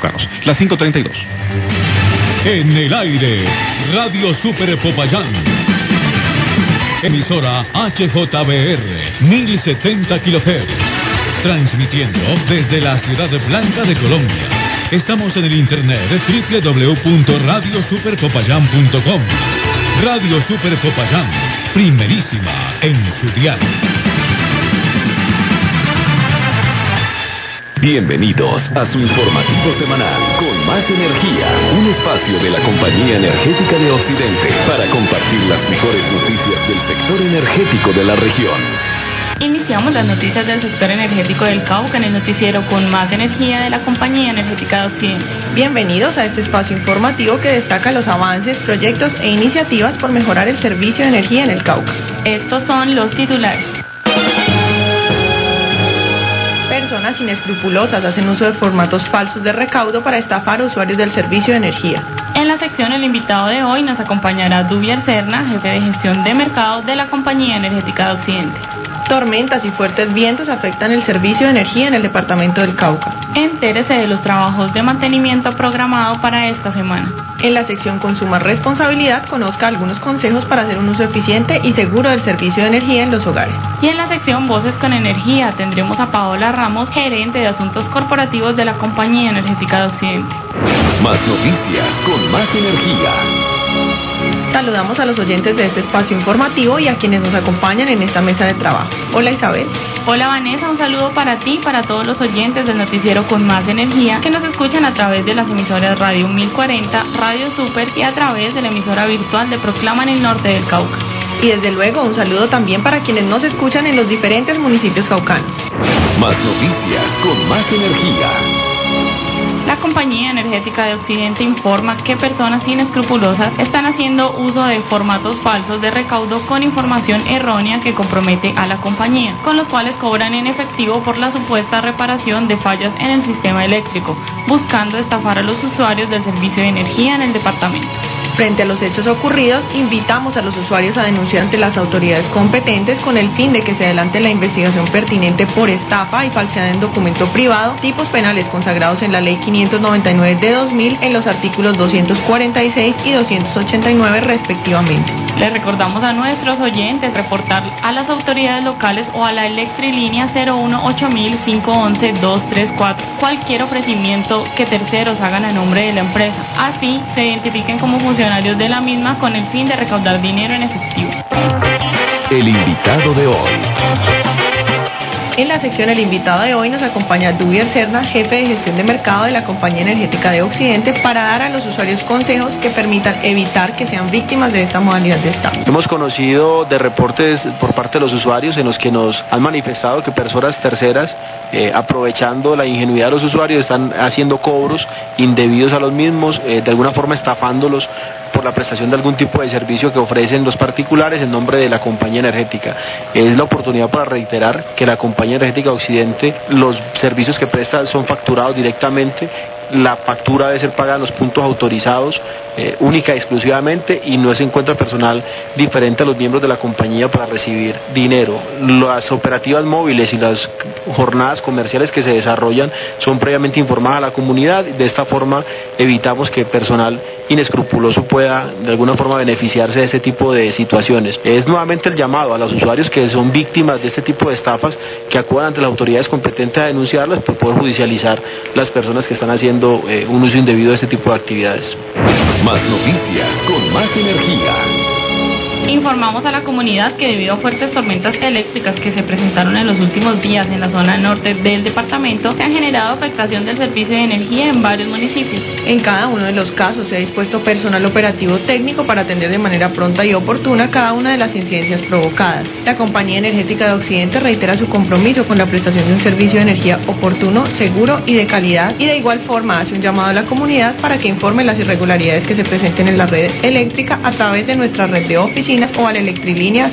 carros. Las 5:32. En el aire, Radio Super Popayán. Emisora HJBR, 1070 kHz. Transmitiendo desde la Ciudad Blanca de Colombia. Estamos en el internet www.radiosuperpopayán.com. Radio Super Popayán, primerísima en su dial. Bienvenidos a su informativo semanal con más energía, un espacio de la Compañía Energética de Occidente para compartir las mejores noticias del sector energético de la región. Iniciamos las noticias del sector energético del Cauca en el noticiero con más energía de la Compañía Energética de Occidente. Bienvenidos a este espacio informativo que destaca los avances, proyectos e iniciativas por mejorar el servicio de energía en el Cauca. Estos son los titulares. Personas inescrupulosas hacen uso de formatos falsos de recaudo para estafar a usuarios del servicio de energía. En la sección El invitado de hoy nos acompañará Dubier Serna, jefe de gestión de mercado de la Compañía Energética de Occidente. Tormentas y fuertes vientos afectan el servicio de energía en el departamento del Cauca. Entérese de los trabajos de mantenimiento programado para esta semana. En la sección Consuma Responsabilidad, conozca algunos consejos para hacer un uso eficiente y seguro del servicio de energía en los hogares. Y en la sección Voces con Energía tendremos a Paola Ramos, gerente de Asuntos Corporativos de la Compañía Energética de Occidente. Más noticias con más energía. Saludamos a los oyentes de este espacio informativo y a quienes nos acompañan en esta mesa de trabajo. Hola Isabel. Hola Vanessa, un saludo para ti y para todos los oyentes del noticiero con más energía que nos escuchan a través de las emisoras Radio 1040, Radio Super y a través de la emisora virtual de Proclama en el norte del Cauca. Y desde luego un saludo también para quienes nos escuchan en los diferentes municipios caucanos. Más noticias con más energía. La Compañía Energética de Occidente informa que personas inescrupulosas están haciendo uso de formatos falsos de recaudo con información errónea que compromete a la compañía, con los cuales cobran en efectivo por la supuesta reparación de fallas en el sistema eléctrico, buscando estafar a los usuarios del servicio de energía en el departamento. Frente a los hechos ocurridos, invitamos a los usuarios a denunciar ante las autoridades competentes con el fin de que se adelante la investigación pertinente por estafa y falsedad en documento privado, tipos penales consagrados en la Ley 599 de 2000 en los artículos 246 y 289 respectivamente. Les recordamos a nuestros oyentes reportar a las autoridades locales o a la Electrilínea 018000-511-234 cualquier ofrecimiento que terceros hagan a nombre de la empresa. Así se identifiquen como funcionarios de la misma con el fin de recaudar dinero en efectivo. El invitado de hoy. En la sección El invitado de hoy nos acompaña Dubier Serna, jefe de gestión de mercado de la Compañía Energética de Occidente, para dar a los usuarios consejos que permitan evitar que sean víctimas de esta modalidad de estafa. Hemos conocido de reportes por parte de los usuarios en los que nos han manifestado que personas terceras, aprovechando la ingenuidad de los usuarios, están haciendo cobros indebidos a los mismos, de alguna forma estafándolos por la prestación de algún tipo de servicio que ofrecen los particulares en nombre de la compañía energética. Es la oportunidad para reiterar que la Compañía Energética Occidente, los servicios que presta son facturados directamente, la factura debe ser pagada en los puntos autorizados, única y exclusivamente, y no se encuentra personal diferente a los miembros de la compañía para recibir dinero. Las operativas móviles y las jornadas comerciales que se desarrollan son previamente informadas a la comunidad. De esta forma evitamos que personal inescrupuloso pueda de alguna forma beneficiarse de este tipo de situaciones. Es nuevamente el llamado a los usuarios que son víctimas de este tipo de estafas que acudan ante las autoridades competentes a denunciarlas por poder judicializar las personas que están haciendo un uso indebido de este tipo de actividades. Más noticias con más energía. Informamos a la comunidad que debido a fuertes tormentas eléctricas que se presentaron en los últimos días en la zona norte del departamento, se ha generado afectación del servicio de energía en varios municipios. En cada uno de los casos se ha dispuesto personal operativo técnico para atender de manera pronta y oportuna cada una de las incidencias provocadas. La Compañía Energética de Occidente reitera su compromiso con la prestación de un servicio de energía oportuno, seguro y de calidad, y de igual forma hace un llamado a la comunidad para que informe las irregularidades que se presenten en la red eléctrica a través de nuestra red de oficinas o a la Electrilínea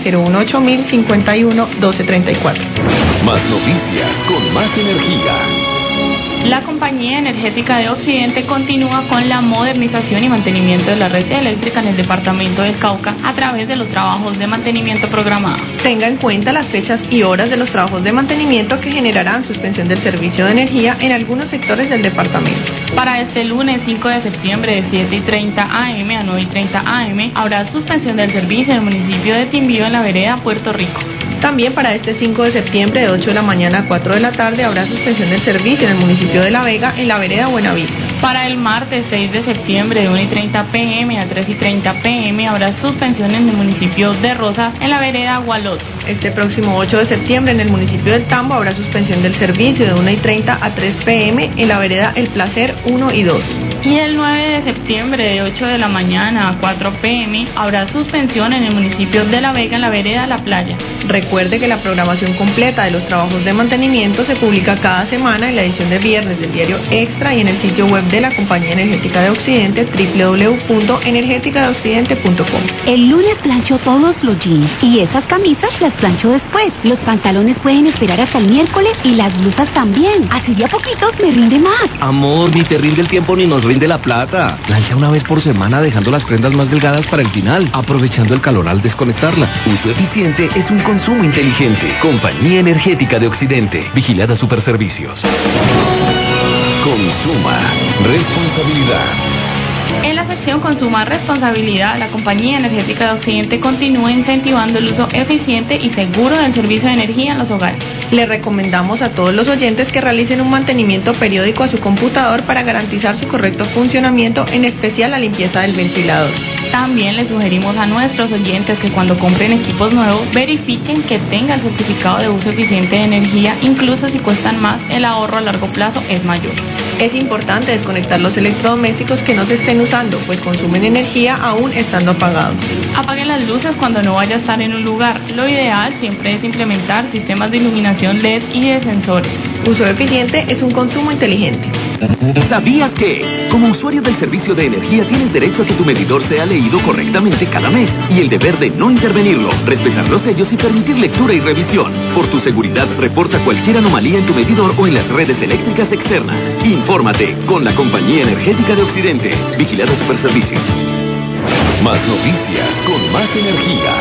018000-51-1234. Más noticias con más energía. La Compañía Energética de Occidente continúa con la modernización y mantenimiento de la red eléctrica en el departamento del Cauca a través de los trabajos de mantenimiento programados. Tenga en cuenta las fechas y horas de los trabajos de mantenimiento que generarán suspensión del servicio de energía en algunos sectores del departamento. Para este lunes 5 de septiembre de 7:30 am a 9:30 am habrá suspensión del servicio en el municipio de Timbío en la vereda Puerto Rico. También para este 5 de septiembre de 8 de la mañana a 4 de la tarde habrá suspensión del servicio en el municipio de La Vega en la vereda Buenavista. Para el martes 6 de septiembre de 1:30 pm a 3:30 pm habrá suspensión en el municipio de Rosas en la vereda Gualot. Este próximo 8 de septiembre en el municipio del Tambo habrá suspensión del servicio de 1:30 a 3 pm en la vereda El Placer 1 y 2. Y el 9 de septiembre de 8 de la mañana a 4 pm habrá suspensión en el municipio de La Vega en la vereda La Playa. Recuerde que la programación completa de los trabajos de mantenimiento se publica cada semana en la edición de viernes del diario Extra y en el sitio web de la Compañía Energética de Occidente, www.energeticadeoccidente.com. El lunes plancho todos los jeans y esas camisas las plancho después. Los pantalones pueden esperar hasta el miércoles y las blusas también. Así de a poquitos me rinde más. Amor, ni te rinde el tiempo ni nos rinde la plata. Plancha una vez por semana dejando las prendas más delgadas para el final, aprovechando el calor al desconectarla. Uso eficiente es un consumo inteligente. Compañía Energética de Occidente. Vigilada Superservicios. Consuma responsabilidad. En la sección Consuma Responsabilidad, la Compañía Energética de Occidente continúa incentivando el uso eficiente y seguro del servicio de energía en los hogares. Le recomendamos a todos los oyentes que realicen un mantenimiento periódico a su computador para garantizar su correcto funcionamiento, en especial la limpieza del ventilador. También le sugerimos a nuestros oyentes que cuando compren equipos nuevos, verifiquen que tenga el certificado de uso eficiente de energía, incluso si cuestan más, el ahorro a largo plazo es mayor. Es importante desconectar los electrodomésticos que no se estén usando, pues consumen energía aún estando apagados. Apaguen las luces cuando no vaya a estar en un lugar. Lo ideal siempre es implementar sistemas de iluminación LED y de sensores. Uso eficiente es un consumo inteligente. ¿Sabías que, como usuario del servicio de energía, tienes derecho a que tu medidor sea leído correctamente cada mes y el deber de no intervenirlo, respetar los sellos y permitir lectura y revisión? Por tu seguridad, reporta cualquier anomalía en tu medidor o en las redes eléctricas externas. Infórmate con la Compañía Energética de Occidente. Vigilada Superservicios. Más noticias con más energía.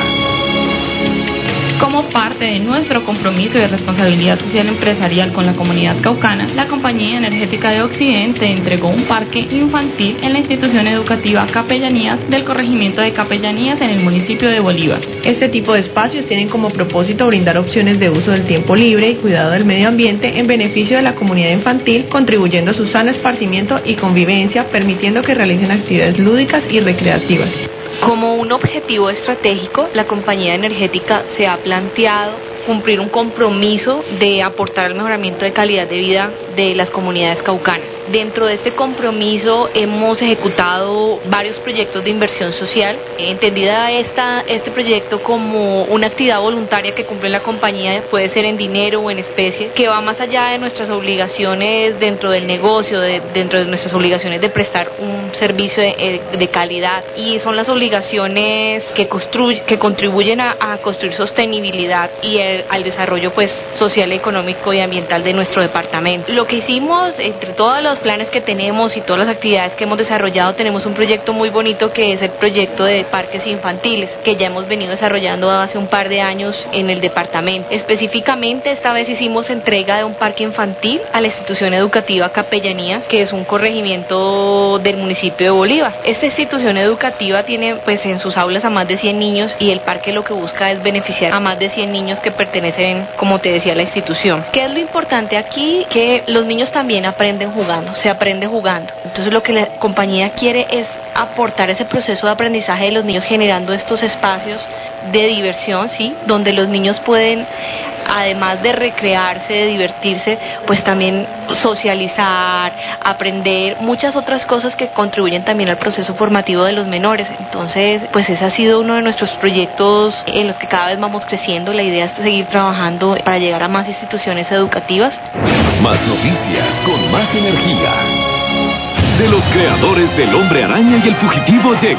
Como parte de nuestro compromiso de responsabilidad social empresarial con la comunidad caucana, la Compañía Energética de Occidente entregó un parque infantil en la institución educativa Capellanías del corregimiento de Capellanías en el municipio de Bolívar. Este tipo de espacios tienen como propósito brindar opciones de uso del tiempo libre y cuidado del medio ambiente en beneficio de la comunidad infantil, contribuyendo a su sano esparcimiento y convivencia, permitiendo que realicen actividades lúdicas y recreativas. Como un objetivo estratégico, la compañía energética se ha planteado cumplir un compromiso de aportar al mejoramiento de calidad de vida de las comunidades caucanas. Dentro de este compromiso hemos ejecutado varios proyectos de inversión social, entendida este proyecto como una actividad voluntaria que cumple la compañía, puede ser en dinero o en especie, que va más allá de nuestras obligaciones dentro del negocio, dentro de nuestras obligaciones de prestar un servicio de calidad, y son las obligaciones que contribuyen a construir sostenibilidad y al desarrollo pues social, económico y ambiental de nuestro departamento. Lo que hicimos, entre todos los planes que tenemos y todas las actividades que hemos desarrollado, tenemos un proyecto muy bonito que es el proyecto de parques infantiles, que ya hemos venido desarrollando hace un par de años en el departamento. Específicamente esta vez hicimos entrega de un parque infantil a la institución educativa Capellanías, que es un corregimiento del municipio de Bolívar. Esta institución educativa tiene pues en sus aulas a más de 100 niños y el parque lo que busca es beneficiar a más de 100 niños que pertenecen, como te decía, a la institución. ¿Qué es lo importante aquí? Que los niños también aprenden jugando, se aprende jugando. Entonces lo que la compañía quiere es aportar ese proceso de aprendizaje de los niños, generando estos espacios de diversión, ¿sí? Donde los niños pueden, además de recrearse, de divertirse, pues también socializar, aprender muchas otras cosas que contribuyen también al proceso formativo de los menores. Entonces, pues ese ha sido uno de nuestros proyectos en los que cada vez vamos creciendo. La idea es seguir trabajando para llegar a más instituciones educativas. Más noticias con más energía. De los creadores del Hombre Araña y el Fugitivo llega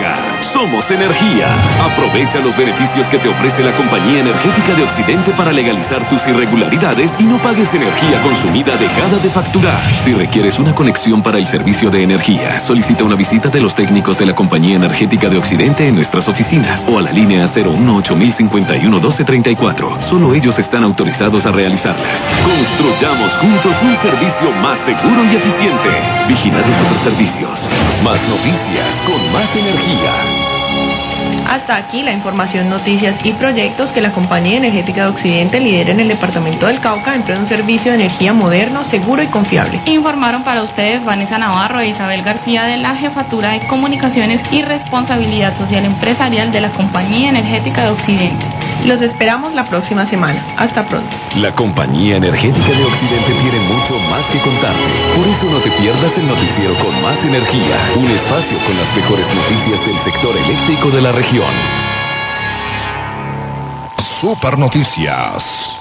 somos energía. Aprovecha los beneficios que te ofrece la Compañía Energética de Occidente para legalizar tus irregularidades y no pagues energía consumida dejada de facturar. Si requieres una conexión para el servicio de energía, solicita una visita de los técnicos de la Compañía Energética de Occidente en nuestras oficinas o a la línea 018-051-1234. Solo ellos están autorizados a realizarlas. Construyamos juntos un servicio más seguro y eficiente. Vigilados otros servicios. Más noticias con más energía. Hasta aquí la información, noticias y proyectos que la Compañía Energética de Occidente lidera en el departamento del Cauca en pro de un servicio de energía moderno, seguro y confiable. Informaron para ustedes Vanessa Navarro e Isabel García de la Jefatura de Comunicaciones y Responsabilidad Social Empresarial de la Compañía Energética de Occidente. Los esperamos la próxima semana. Hasta pronto. La Compañía Energética de Occidente tiene mucho más que contarte. Por eso no te pierdas el noticiero con más energía. Un espacio con las mejores noticias del sector eléctrico de la región. Super Noticias.